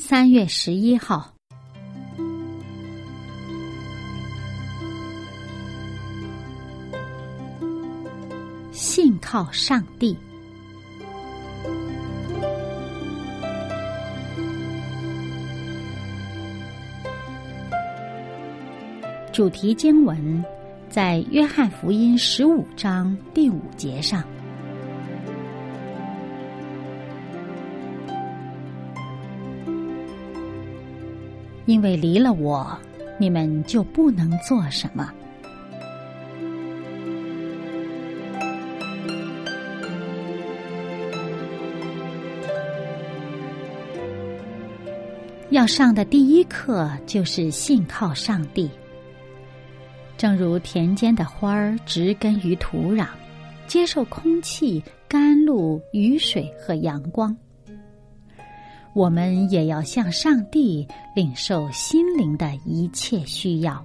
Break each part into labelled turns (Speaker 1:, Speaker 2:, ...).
Speaker 1: 3月11号，信靠上帝。主题经文在约翰福音15章第5节上。因为离了我，你们就不能做什么。要上的第一课就是信靠上帝。正如田间的花儿植根于土壤，接受空气、甘露、雨水和阳光，我们也要向上帝领受心灵的一切需要。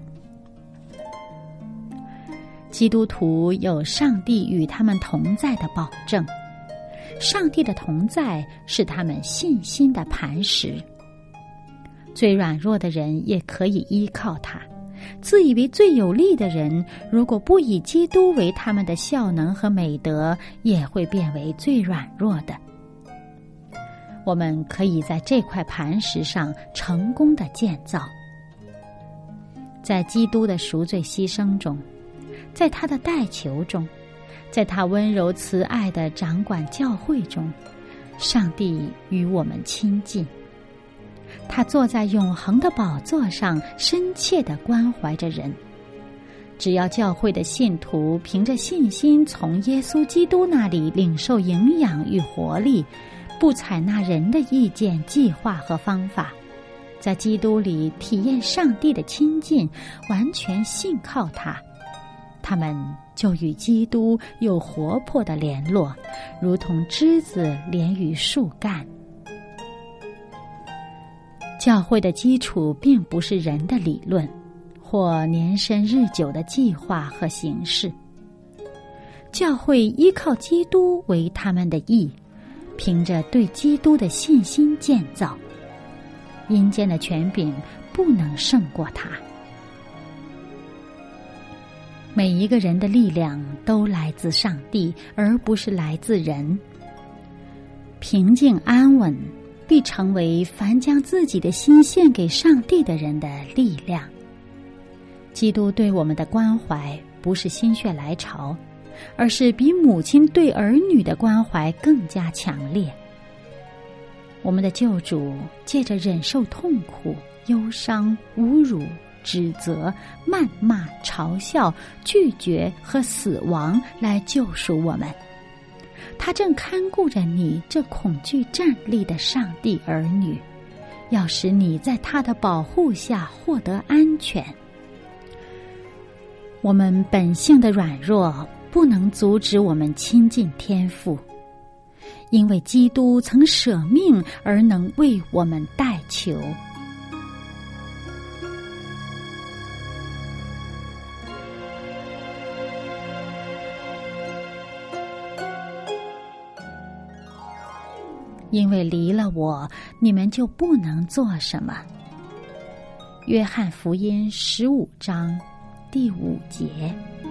Speaker 1: 基督徒有上帝与他们同在的保证，上帝的同在是他们信心的磐石。最软弱的人也可以依靠他，自以为最有力的人，如果不以基督为他们的效能和美德，也会变为最软弱的。我们可以在这块磐石上成功的建造。在基督的赎罪牺牲中，在他的代求中，在他温柔慈爱的掌管教会中，上帝与我们亲近。他坐在永恒的宝座上，深切地关怀着人。只要教会的信徒凭着信心从耶稣基督那里领受营养与活力，不采纳人的意见、计划和方法，在基督里体验上帝的亲近，完全信靠他，他们就与基督有活泼的联络，如同枝子连于树干。教会的基础并不是人的理论，或年深日久的计划和形式。教会依靠基督为他们的义，凭着对基督的信心建造。阴间的权柄不能胜过他。每一个人的力量都来自上帝，而不是来自人。平静安稳必成为凡将自己的心献给上帝的人的力量。基督对我们的关怀不是心血来潮，而是比母亲对儿女的关怀更加强烈。我们的救主借着忍受痛苦、忧伤、侮辱、指责、谩骂、嘲笑、拒绝和死亡来救赎我们。他正看顾着你这恐惧站立的上帝儿女，要使你在他的保护下获得安全。我们本性的软弱不能阻止我们亲近天父，因为基督曾舍命而能为我们代求。因为离了我，你们就不能做什么。约翰福音15章第5节。